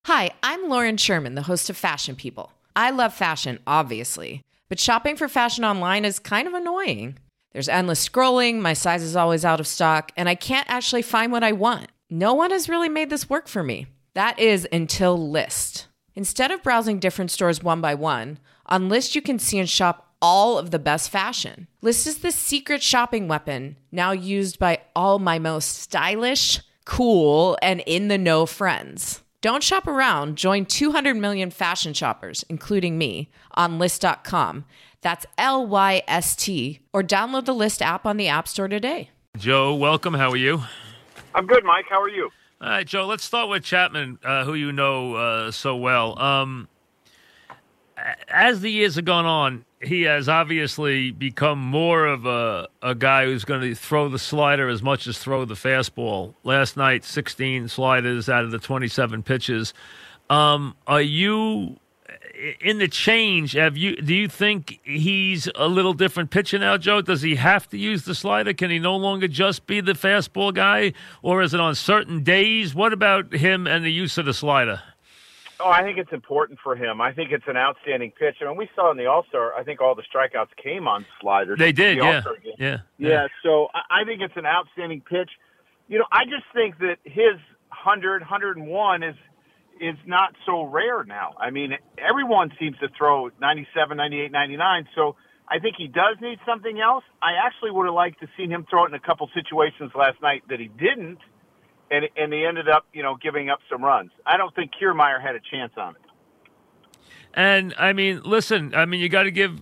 Hi, I'm Lauren Sherman, the host of Fashion People. I love fashion, obviously, but shopping for fashion online is kind of annoying. There's endless scrolling, my size is always out of stock, and I can't actually find what I want. No one has really made this work for me. That is until Lyst. Instead of browsing different stores one by one, on Lyst you can see and shop all of the best fashion. Lyst is the secret shopping weapon, now used by all my most stylish, cool, and in-the-know friends. Don't shop around. Join 200 million fashion shoppers, including me, on Lyst.com. That's Lyst, or download the Lyst app on the App Store today. Joe, welcome. How are you? I'm good, Mike. How are you? All right, Joe, let's start with Chapman, who you know so well. As the years have gone on, he has obviously become more of a guy who's going to throw the slider as much as throw the fastball. Last night, 16 sliders out of the 27 pitches. Are you in the change? Do you think he's a little different pitcher now, Joe? Does he have to use the slider? Can he no longer just be the fastball guy, or is it on certain days? What about him and the use of the slider? Oh, I think it's important for him. I think it's an outstanding pitch. I mean, we saw in the All-Star, I think all the strikeouts came on sliders. They did, yeah. So I think it's an outstanding pitch. You know, I just think that his 100, 101 is not so rare now. I mean, everyone seems to throw 97, 98, 99. So I think he does need something else. I actually would have liked to seen him throw it in a couple situations last night that he didn't. And he ended up, giving up some runs. I don't think Kiermaier had a chance on it. And I mean, listen. I mean, you got to give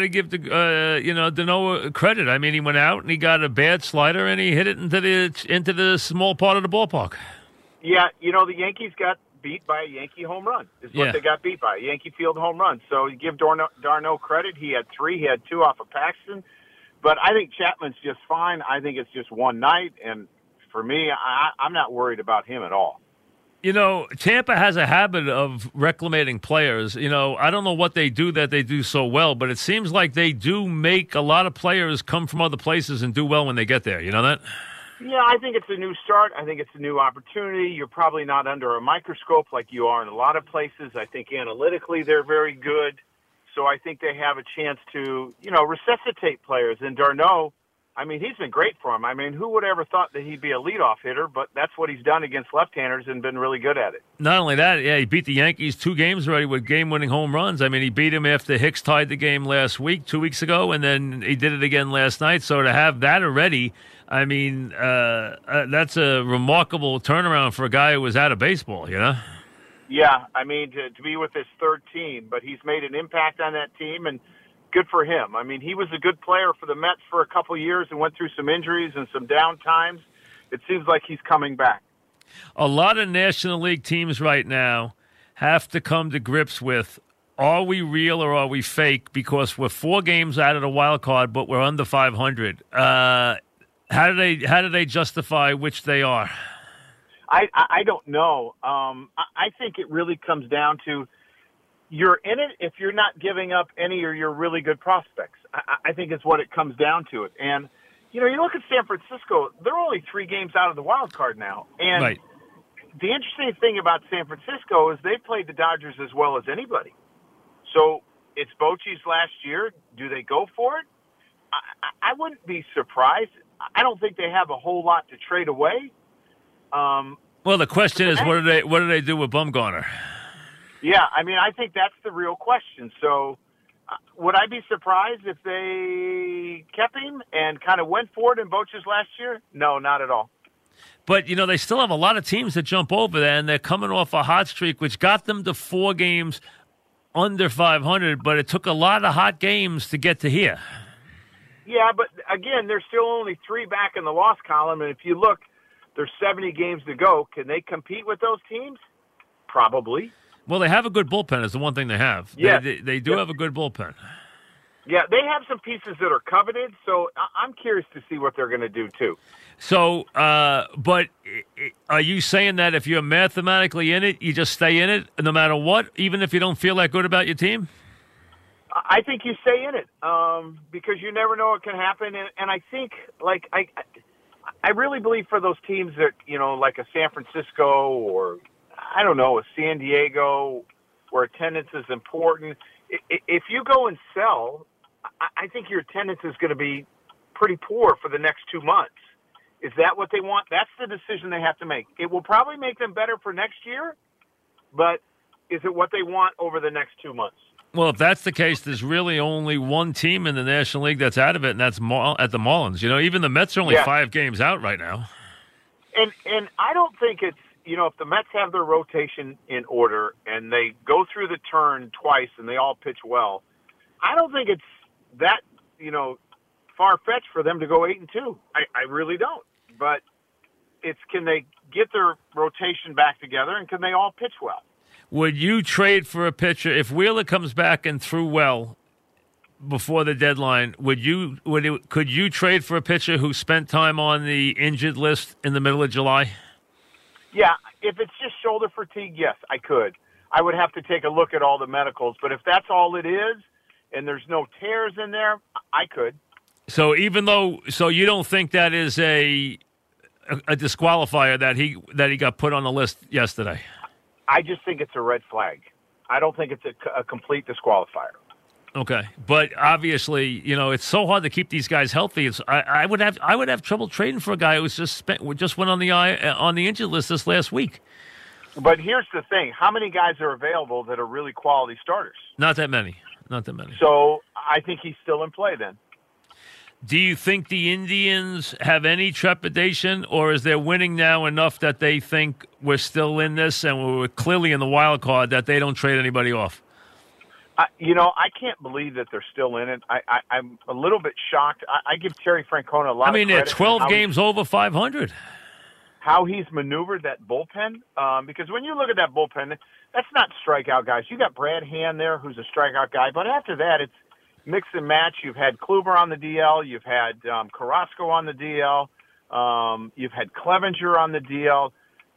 the Dano credit. I mean, he went out and he got a bad slider and he hit it into the small part of the ballpark. Yeah, the Yankees got beat by a Yankee home run. Is what they got beat by, a Yankee Field home run. So you give Darno credit. He had 3. He had 2 off of Paxton. But I think Chapman's just fine. I think it's just one night, and for me, I'm not worried about him at all. Tampa has a habit of reclamating players. I don't know what they do that they do so well, but it seems like they do make a lot of players come from other places and do well when they get there. You know that? Yeah, I think it's a new start. I think it's a new opportunity. You're probably not under a microscope like you are in a lot of places. I think analytically they're very good. So I think they have a chance to, resuscitate players. And Darno, I mean, he's been great for him. I mean, who would ever thought that he'd be a leadoff hitter? But that's what he's done against left-handers and been really good at it. Not only that, he beat the Yankees 2 games already with game-winning home runs. I mean, he beat him after Hicks tied the game last week, 2 weeks ago, and then he did it again last night. So to have that already, I mean, that's a remarkable turnaround for a guy who was out of baseball, Yeah, I mean, to be with his third team, but he's made an impact on that team, and good for him. I mean, he was a good player for the Mets for a couple of years and went through some injuries and some down times. It seems like he's coming back. A lot of National League teams right now have to come to grips with, are we real or are we fake? Because we're 4 games out of the wild card, but we're under 500. How do they justify which they are? I don't know. I think it really comes down to, you're in it if you're not giving up any of your really good prospects. I think it's what it comes down to it. And, you look at San Francisco, they're only 3 games out of the wild card now. And right. The interesting thing about San Francisco is they played the Dodgers as well as anybody. So it's Bochy's last year. Do they go for it? I wouldn't be surprised. I don't think they have a whole lot to trade away. Well, the question is, what do they do with Bumgarner? Yeah, I mean, I think that's the real question. So would I be surprised if they kept him and kind of went for it in Bochy's last year? No, not at all. But, they still have a lot of teams that jump over there, and they're coming off a hot streak, which got them to 4 games under 500, but it took a lot of hot games to get to here. Yeah, but, again, there's still only 3 back in the loss column, and if you look, there's 70 games to go. Can they compete with those teams? Probably. Well, they have a good bullpen is the one thing they have. Yeah. They do have a good bullpen. Yeah, they have some pieces that are coveted, so I'm curious to see what they're going to do, too. So, but are you saying that if you're mathematically in it, you just stay in it no matter what, even if you don't feel that good about your team? I think you stay in it because you never know what can happen. And I think, I really believe for those teams that, like a San Francisco or I don't know, a San Diego where attendance is important. If you go and sell, I think your attendance is going to be pretty poor for the next 2 months. Is that what they want? That's the decision they have to make. It will probably make them better for next year, but is it what they want over the next 2 months? Well, if that's the case, there's really only one team in the National League that's out of it, and that's at the Marlins. Even the Mets are only 5 games out right now. And I don't think it's, if the Mets have their rotation in order and they go through the turn twice and they all pitch well, I don't think it's that, far-fetched for them to go 8-2. I really don't. But it's, can they get their rotation back together and can they all pitch well? Would you trade for a pitcher if Wheeler comes back and threw well before the deadline? Could you trade for a pitcher who spent time on the injured list in the middle of July? Yeah, if it's just shoulder fatigue, yes, I could. I would have to take a look at all the medicals, but if that's all it is and there's no tears in there, I could. So you don't think that is a disqualifier that he got put on the list yesterday? I just think it's a red flag. I don't think it's a complete disqualifier. Okay, but obviously, it's so hard to keep these guys healthy. I would have trouble trading for a guy who's just went on the injured list this last week. But here's the thing: how many guys are available that are really quality starters? Not that many. So I think he's still in play then. Do you think the Indians have any trepidation, or is their winning now enough that they think we're still in this and we're clearly in the wild card that they don't trade anybody off? I can't believe that they're still in it. I'm a little bit shocked. I give Terry Francona a lot of credit. They're 12 games over 500. How he's maneuvered that bullpen, because when you look at that bullpen, that's not strikeout guys. You got Brad Hand there, who's a strikeout guy, but after that, it's mix and match. You've had Kluber on the DL. You've had Carrasco on the DL. You've had Clevenger on the DL.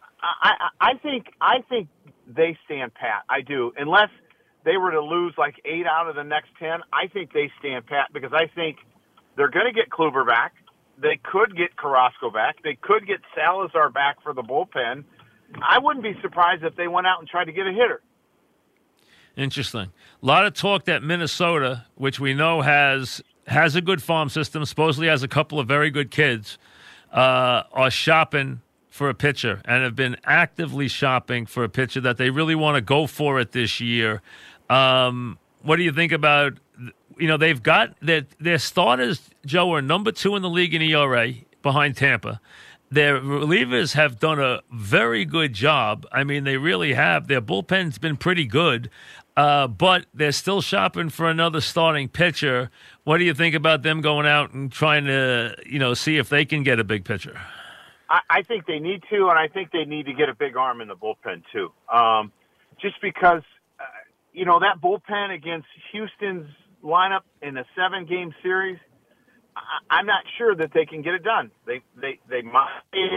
I think they stand pat. I do. Unless they were to lose like 8 out of the next 10, I think they stand pat because I think they're going to get Kluber back. They could get Carrasco back. They could get Salazar back for the bullpen. I wouldn't be surprised if they went out and tried to get a hitter. Interesting. A lot of talk that Minnesota, which we know has a good farm system, supposedly has a couple of very good kids, are shopping for a pitcher and have been actively shopping for a pitcher that they really want to go for it this year. What do you think about, they've got their starters, Joe, are number 2 in the league in ERA behind Tampa. Their relievers have done a very good job. I mean, they really have. Their bullpen's been pretty good, but they're still shopping for another starting pitcher. What do you think about them going out and trying to, see if they can get a big pitcher? I think they need to, and I think they need to get a big arm in the bullpen too. Just because, that bullpen against Houston's lineup in a 7-game series, I'm not sure that they can get it done. They might,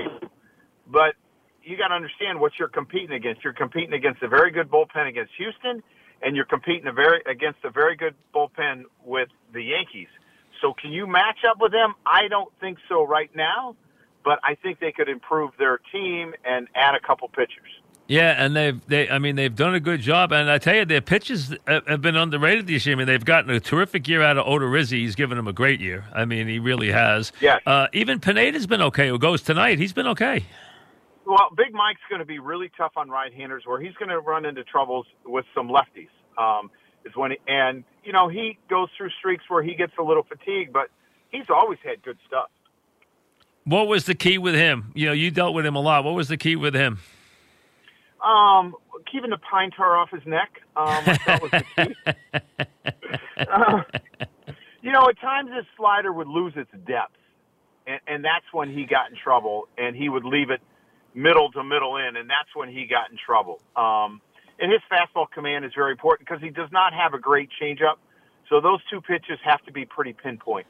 but you got to understand what you're competing against. You're competing against a very good bullpen against Houston, and you're competing against a very good bullpen with the Yankees. So can you match up with them? I don't think so right now, but I think they could improve their team and add a couple pitchers. Yeah, and they've done a good job. And I tell you, their pitches have been underrated this year. I mean, they've gotten a terrific year out of Odorizzi. He's given them a great year. I mean, he really has. Yeah. Even Pineda's been okay, who goes tonight. He's been okay. Well, Big Mike's going to be really tough on right-handers where he's going to run into troubles with some lefties. He goes through streaks where he gets a little fatigued, but he's always had good stuff. What was the key with him? You dealt with him a lot. What was the key with him? Keeping the pine tar off his neck. I thought was the key. At times his slider would lose its depth, and that's when he got in trouble, and he would leave it middle to middle in, and that's when he got in trouble. And his fastball command is very important because he does not have a great changeup, so those 2 pitches have to be pretty pinpoint.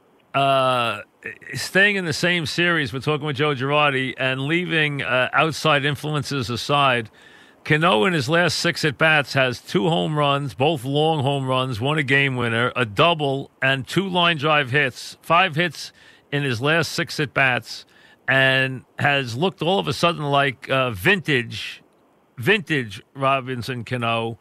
Staying in the same series, we're talking with Joe Girardi, and leaving outside influences aside, Cano in his last 6 at-bats has 2 home runs, both long home runs, 1 a game winner, a double, and 2 line drive hits, 5 hits in his last 6 at-bats, and has looked all of a sudden like vintage vintage Robinson Cano.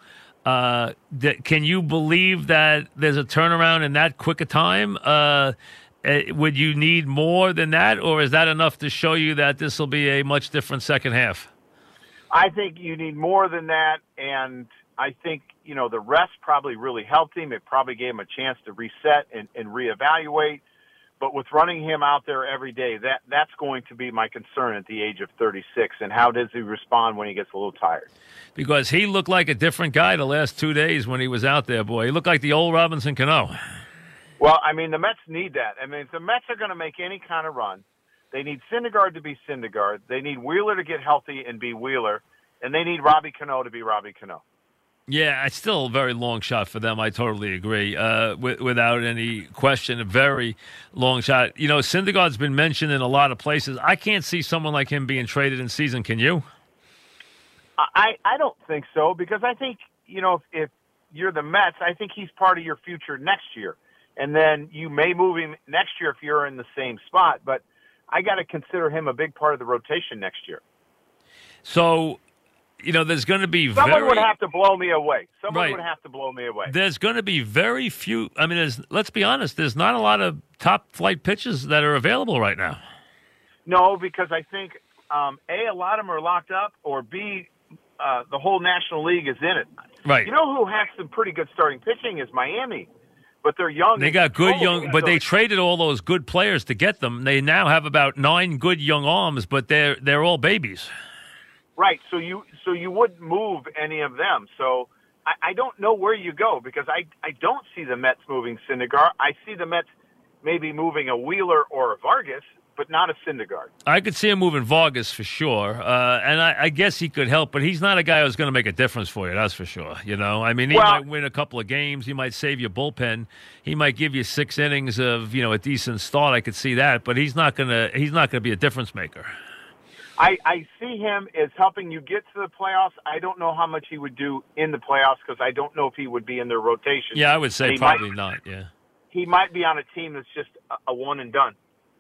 Can you believe that there's a turnaround in that quick a time? Would you need more than that, or is that enough to show you that this will be a much different second half? I think you need more than that, and I think, the rest probably really helped him. It probably gave him a chance to reset and reevaluate. But with running him out there every day, that's going to be my concern at the age of 36. And how does he respond when he gets a little tired? Because he looked like a different guy the last 2 days when he was out there, boy. He looked like the old Robinson Cano. Well, the Mets need that. If the Mets are going to make any kind of run, they need Syndergaard to be Syndergaard. They need Wheeler to get healthy and be Wheeler. And they need Robbie Cano to be Robbie Cano. Yeah, it's still a very long shot for them. I totally agree. Without any question, a very long shot. Syndergaard's been mentioned in a lot of places. I can't see someone like him being traded in season. Can you? I don't think so, because I think, if you're the Mets, I think he's part of your future next year. And then you may move him next year if you're in the same spot. But I got to consider him a big part of the rotation next year. So, there's going to be someone would have to blow me away. Someone right. would have to blow me away. There's going to be very few. Let's be honest. There's not a lot of top flight pitches that are available right now. No, because I think A, lot of them are locked up, or B, the whole National League is in it. Right. You know who has some pretty good starting pitching is Miami, but they're young. They got good young, but they traded all those good players to get them. They now have about 9 good young arms, but they're all babies. Right, so you wouldn't move any of them. So I don't know where you go, because I don't see the Mets moving Syndergaard. I see the Mets maybe moving a Wheeler or a Vargas, but not a Syndergaard. I could see him moving Vargas for sure, and I guess he could help, but he's not a guy who's going to make a difference for you, that's for sure. He might win a couple of games. He might save your bullpen. He might give you 6 innings of a decent start. I could see that, but he's not gonna be a difference maker. I see him as helping you get to the playoffs. I don't know how much he would do in the playoffs, because I don't know if he would be in their rotation. Yeah, I would say probably not, yeah. He might be on a team that's just a one and done.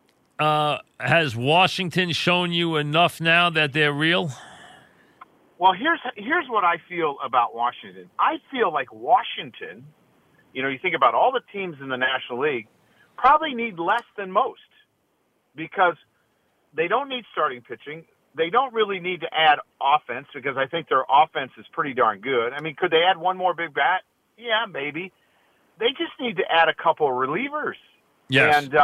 Has Washington shown you enough now that they're real? Well, here's what I feel about Washington. I feel like Washington, you think about all the teams in the National League, probably need less than most, because they don't need starting pitching. They don't really need to add offense, because I think their offense is pretty darn good. Could they add one more big bat? Yeah, maybe. They just need to add a couple of relievers. Yes. And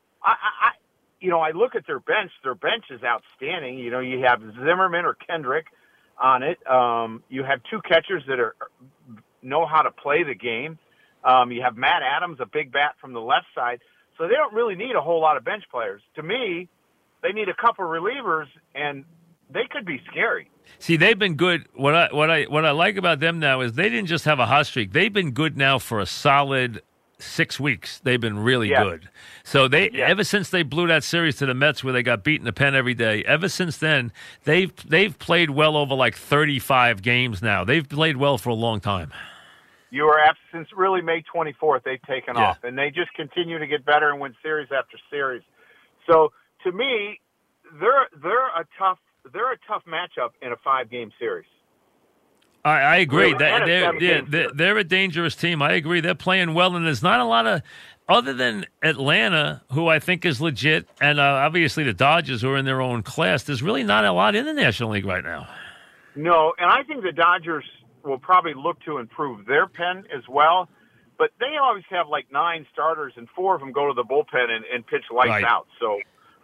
I look at their bench. Their bench is outstanding. You have Zimmerman or Kendrick on it. You have 2 catchers that know how to play the game. You have Matt Adams, a big bat from the left side. So they don't really need a whole lot of bench players. To me, they need a couple of relievers, and they could be scary. See, they've been good. What I like about them now is they didn't just have a hot streak. They've been good now for a solid 6 weeks. They've been really good. So ever since they blew that series to the Mets where they got beat in the pen every day, ever since then, they've played well over like 35 games now. They've played well for a long time. You are since really May 24th, they've taken off, and they just continue to get better and win series after series. So to me, they're a tough matchup in a 5-game series. I agree. They're a dangerous team. I agree. They're playing well, and there's not a lot of, other than Atlanta, who I think is legit, and obviously the Dodgers, who are in their own class, there's really not a lot in the National League right now. No, and I think the Dodgers will probably look to improve their pen as well, but they always have like 9 starters, and 4 of them go to the bullpen and pitch lights out. So,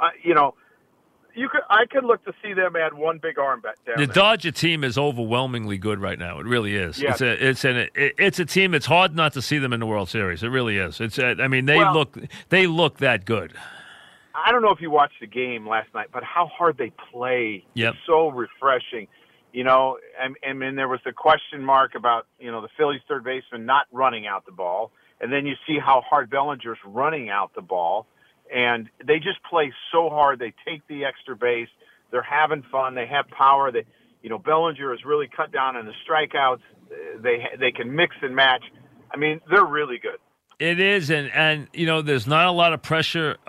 I could look to see them add one big arm back down. The Dodger team is overwhelmingly good right now. It really is. Yes. It's a team. It's hard not to see them in the World Series. It really is. They look that good. I don't know if you watched the game last night, but how hard they play. Yep. It's so refreshing. And there was the question mark about, the Phillies third baseman not running out the ball. And then you see how hard Bellinger's running out the ball. And they just play so hard. They take the extra base. They're having fun. They have power. Bellinger has really cut down on the strikeouts. They can mix and match. They're really good. It is, and there's not a lot of pressure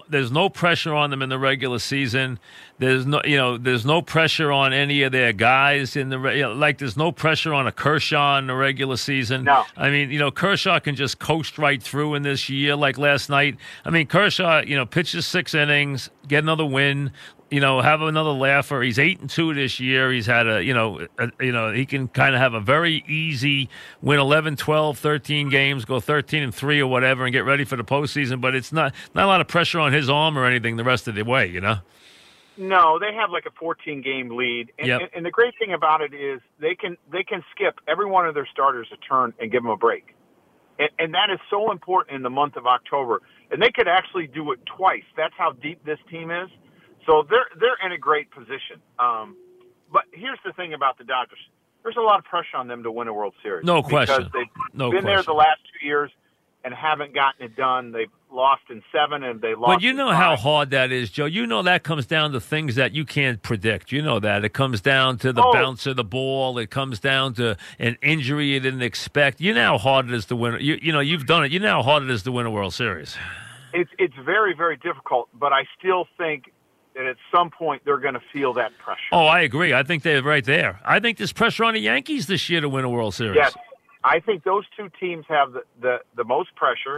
there's no pressure on them in the regular season. There's no pressure on any of their guys in the like. There's no pressure on a Kershaw in the regular season. No. I mean, Kershaw can just coast right through in this year. Like last night, I mean, Kershaw, pitches 6 innings, get another win. Have another laugher. He's 8-2 this year. He's had he can kind of have a very easy win 11, 12, 13 games, go 13-3 or whatever, and get ready for the postseason. But it's not a lot of pressure on his arm or anything the rest of the way, No, they have like a 14-game lead, and the great thing about it is they can skip every one of their starters a turn and give them a break, and that is so important in the month of October. And they could actually do it twice. That's how deep this team is. So they're in a great position. But here's the thing about the Dodgers. There's a lot of pressure on them to win a World Series. No question. Because they've been there the last 2 years and haven't gotten it done. They've lost in 7 and they lost But you know how hard that is, Joe. That comes down to things that you can't predict. You know that. It comes down to the bounce of the ball. It comes down to an injury you didn't expect. You know how hard it is to win. You've done it. You know how hard it is to win a World Series. It's very, very difficult, but I still think that at some point they're going to feel that pressure. Oh, I agree. I think they're right there. I think there's pressure on the Yankees this year to win a World Series. Yes, I think those two teams have the most pressure,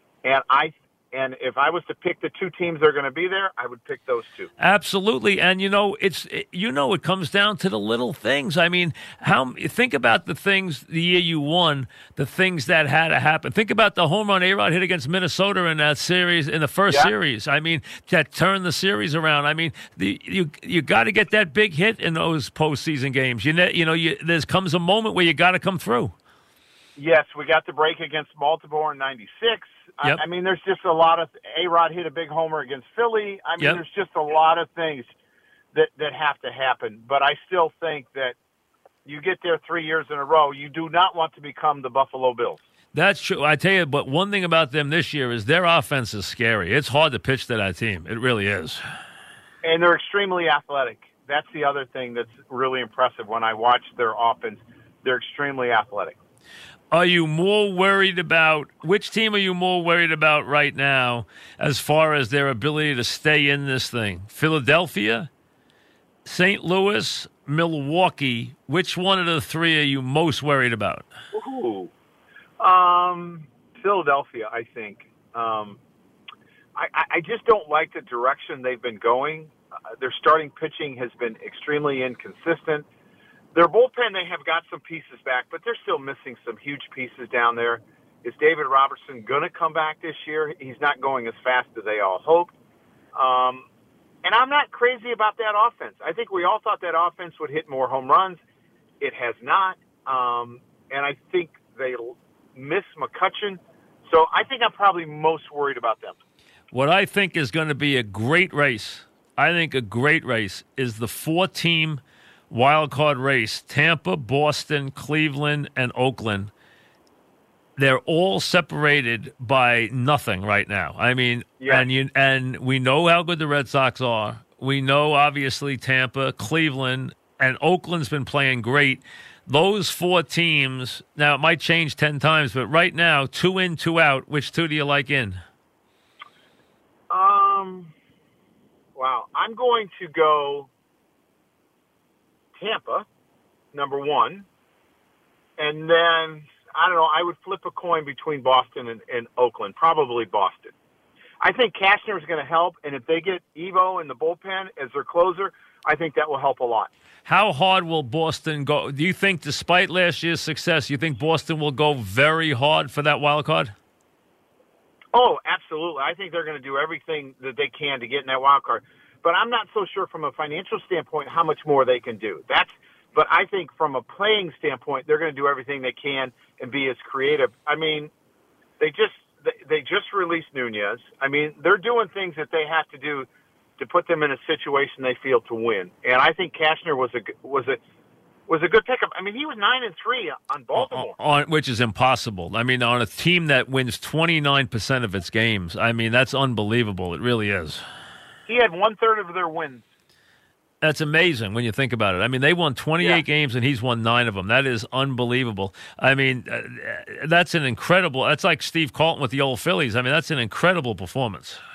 and if I was to pick the 2 teams that are going to be there, I would pick those 2. Absolutely, and it comes down to the little things. I mean, think about the things the year you won, the things that had to happen. Think about the home run A-Rod hit against Minnesota in that series, in the first series. I mean, that turned the series around. I mean, you got to get that big hit in those postseason games. There comes a moment where you got to come through. Yes, we got the break against Baltimore in '96. Yep. I mean, there's just a lot of A-Rod hit a big homer against Philly. I mean, there's just a lot of things that have to happen. But I still think that you get there 3 years in a row, you do not want to become the Buffalo Bills. That's true. I tell you, but one thing about them this year is their offense is scary. It's hard to pitch to that team. It really is. And they're extremely athletic. That's the other thing that's really impressive when I watch their offense. They're extremely athletic. Are you more worried about which team are you more worried about right now as far as their ability to stay in this thing? Philadelphia, St. Louis, Milwaukee. Which one of the 3 are you most worried about? Ooh. Philadelphia, I think. I just don't like the direction they've been going. Their starting pitching has been extremely inconsistent. Their bullpen, they have got some pieces back, but they're still missing some huge pieces down there. Is David Robertson going to come back this year? He's not going as fast as they all hoped. And I'm not crazy about that offense. I think we all thought that offense would hit more home runs. It has not. And I think they miss McCutchen. So I think I'm probably most worried about them. What I think is going to be a great race, is the 4-team wild card race. Tampa, Boston, Cleveland, and Oakland. They're all separated by nothing right now. I mean, and we know how good the Red Sox are. We know, obviously, Tampa, Cleveland, and Oakland's been playing great. Those 4 teams, now it might change 10 times, but right now, 2 in, 2 out. Which 2 do you like in? Wow. I'm going to go Tampa, number 1. And then, I don't know, I would flip a coin between Boston and Oakland, probably Boston. I think Cashner is going to help, and if they get Evo in the bullpen as their closer, I think that will help a lot. How hard will Boston go? Do you think, despite last year's success, you think Boston will go very hard for that wild card? Oh, absolutely. I think they're going to do everything that they can to get in that wild card. But I'm not so sure from a financial standpoint how much more they can do. But I think from a playing standpoint, they're going to do everything they can and be as creative. I mean, they just released Nunez. I mean, they're doing things that they have to do to put them in a situation they feel to win. And I think Cashner was a good pickup. I mean, he was 9-3 on Baltimore, which is impossible. I mean, on a team that wins 29% of its games. I mean, that's unbelievable. It really is. He had 1/3 of their wins. That's amazing when you think about it. I mean, they won 28 games and he's won 9 of them. That is unbelievable. I mean, that's an incredible – that's like Steve Carlton with the old Phillies. I mean, that's an incredible performance.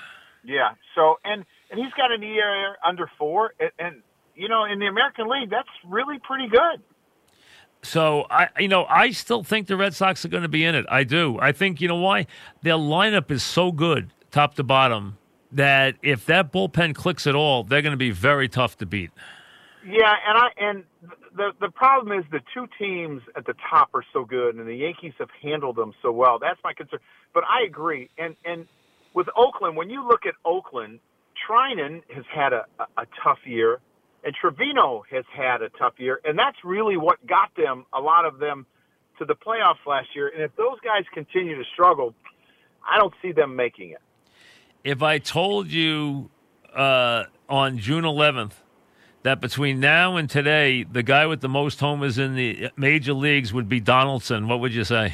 Yeah. So and he's got an ERA under 4, and you know, in the American League, that's really pretty good. So I still think the Red Sox are going to be in it. I do. I think, you know why? Their lineup is so good, top to bottom, that if that bullpen clicks at all, they're going to be very tough to beat. Yeah, and the problem is the two teams at the top are so good, and the Yankees have handled them so well. That's my concern. But I agree. And with Oakland, when you look at Oakland, Trinan has had a tough year, and Trevino has had a tough year, and that's really what got them, a lot of them, to the playoffs last year. And if those guys continue to struggle, I don't see them making it. If I told you on June 11th that between now and today, the guy with the most homers in the major leagues would be Donaldson, what would you say?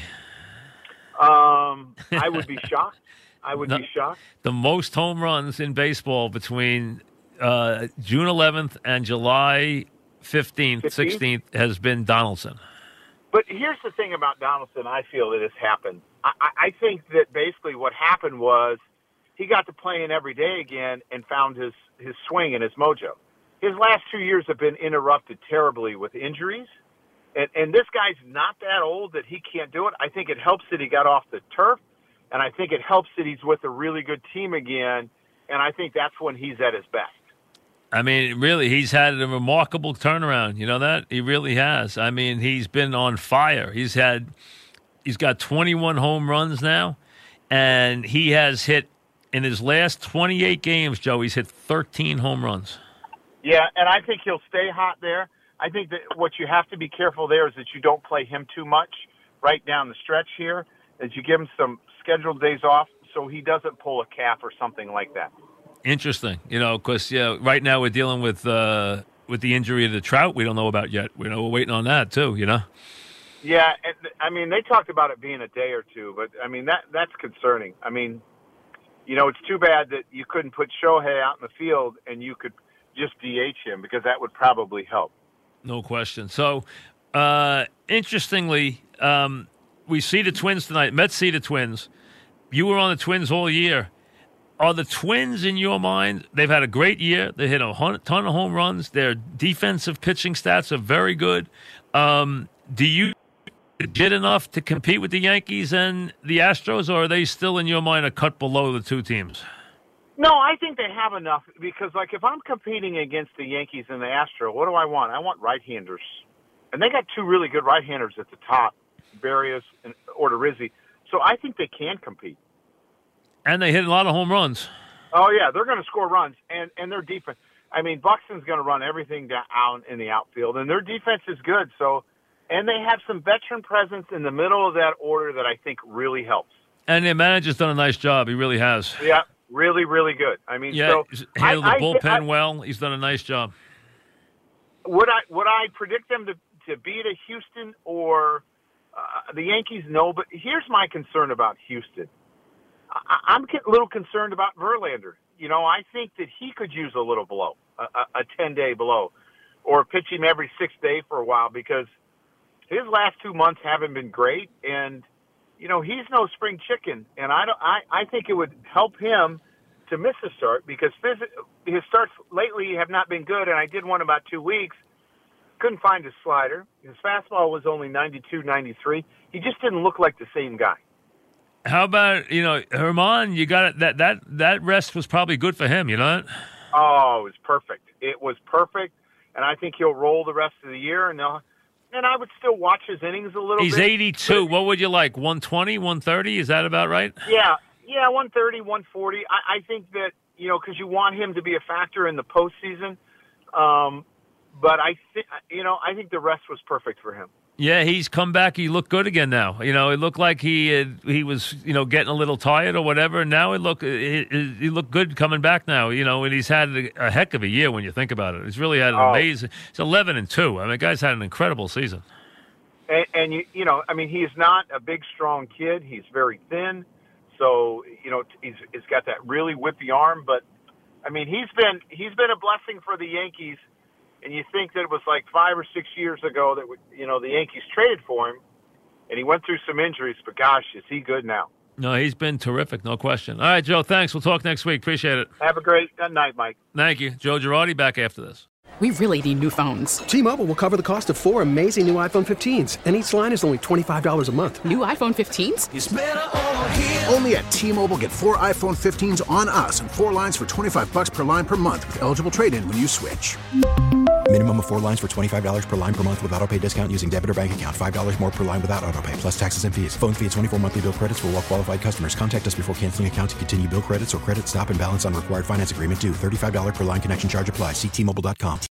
I would be shocked. I would be shocked. The most home runs in baseball between June 11th and July 15th, 16th has been Donaldson. But here's the thing about Donaldson, I feel that has happened. I think that basically what happened was he got to playing every day again and found his swing and his mojo. His last 2 years have been interrupted terribly with injuries. And this guy's not that old that he can't do it. I think it helps that he got off the turf, and I think it helps that he's with a really good team again, and I think that's when he's at his best. I mean, really, he's had a remarkable turnaround. You know that? He really has. I mean, he's been on fire. He's got 21 home runs now, and he has hit, in his last 28 games, Joe, he's hit 13 home runs. Yeah, and I think he'll stay hot there. I think that what you have to be careful there is that you don't play him too much right down the stretch here, that you give him some scheduled days off so he doesn't pull a calf or something like that. Interesting, because right now we're dealing with the injury of the Trout. We don't know about yet. We're waiting on that too. Yeah, and, I mean, they talked about it being a day or two, but I mean that's concerning. I mean, it's too bad that you couldn't put Shohei out in the field and you could just DH him, because that would probably help. No question. So, interestingly, we see the Twins tonight. Mets see the Twins. You were on the Twins all year. Are the Twins, in your mind, they've had a great year. They hit a ton of home runs. Their defensive pitching stats are very good. Do you get enough to compete with the Yankees and the Astros, or are they still, in your mind, a cut below the two teams? No, I think they have enough, because, if I'm competing against the Yankees and the Astros, what do I want? I want right-handers. And they got two really good right-handers at the top, Barrios and Odorizzi. So I think they can compete. And they hit a lot of home runs. Oh, yeah, they're going to score runs. And their defense, I mean, Buxton's going to run everything down in the outfield, and their defense is good. So, and they have some veteran presence in the middle of that order that I think really helps. And their manager's done a nice job. He really has. Yeah. Really, really good. I mean, he's handled the bullpen well. He's done a nice job. Would I predict them to beat a Houston or the Yankees? No, but here's my concern about Houston. I'm a little concerned about Verlander. I think that he could use a little blow, a 10-day blow, or pitch him every 6th day for a while, because his last 2 months haven't been great, and he's no spring chicken, and I think it would help him to miss a start, because his starts lately have not been good, and I did one about 2 weeks. Couldn't find his slider. His fastball was only 92, 93. He just didn't look like the same guy. How about, Herman, you got it. That rest was probably good for him, Oh, it was perfect. It was perfect, and I think he'll roll the rest of the year, and I would still watch his innings a little bit. He's 82. What would you like, 120, 130? Is that about right? Yeah, 130, 140. I think that, because you want him to be a factor in the postseason. But I think the rest was perfect for him. Yeah, he's come back. He looked good again now. It looked like he was, getting a little tired or whatever. And now he looked good coming back now, and he's had a heck of a year when you think about it. He's really had an amazing, it's 11-2. I mean, the guy's had an incredible season. And he's not a big, strong kid. He's very thin. So, he's got that really whippy arm. But, I mean, he's been a blessing for the Yankees. And you think that it was like 5 or 6 years ago that, the Yankees traded for him, and he went through some injuries, but gosh, is he good now. No, he's been terrific, no question. All right, Joe, thanks. We'll talk next week. Appreciate it. Have a great night, Mike. Thank you. Joe Girardi back after this. We really need new phones. T-Mobile will cover the cost of 4 amazing new iPhone 15s, and each line is only $25 a month. New iPhone 15s? It's better over here. Only at T-Mobile, get 4 iPhone 15s on us and 4 lines for $25 per line per month with eligible trade-in when you switch. Minimum of 4 lines for $25 per line per month with autopay discount using debit or bank account. $5 more per line without autopay, plus taxes and fees. Phone fee at 24 monthly bill credits for well-qualified customers. Contact us before canceling account to continue bill credits or credit stop and balance on required finance agreement due. $35 per line connection charge applies. See T-Mobile.com.